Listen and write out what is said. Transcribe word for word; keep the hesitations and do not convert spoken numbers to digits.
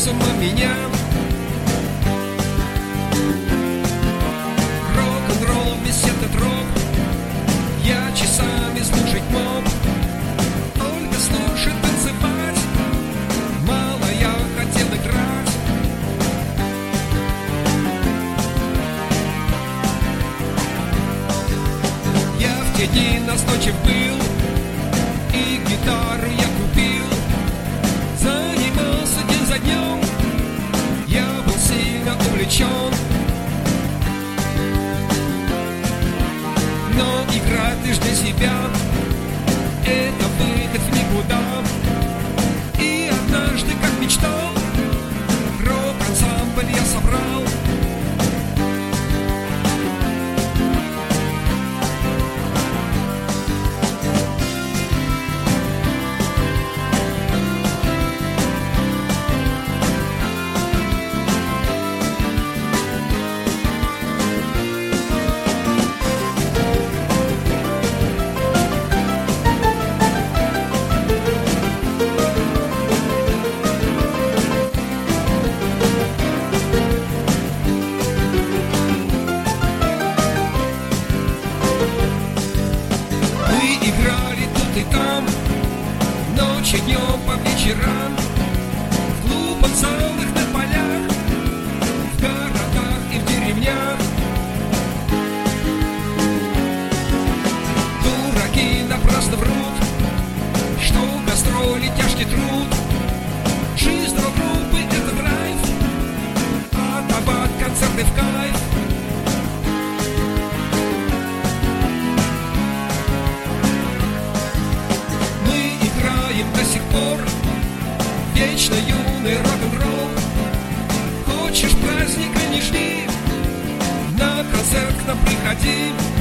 с ума меня. Рок-н-ролл, весь этот рок я часами слушать мог. Только слушать, танцевать мало я хотел играть. Я в те дни настойчив был, и гитары я купил. Занимался день за днем, я был сильно увлечен. Но играть лишь для себя — это выход в никуда. И однажды, как мечтал, рок-ансамбль я собрал. Играли тут и там, ночью, днем, по вечерам, в клубах, залах, на полях, в городах и в деревнях. Дураки напрасно врут, что гастроли тяжкий труд. Жизнь рок-группы — это драйв, а табак — концерты в кайф. До сих пор вечно юный рок-н-ролл. Хочешь праздника, не жди, на концерт к нам приходи.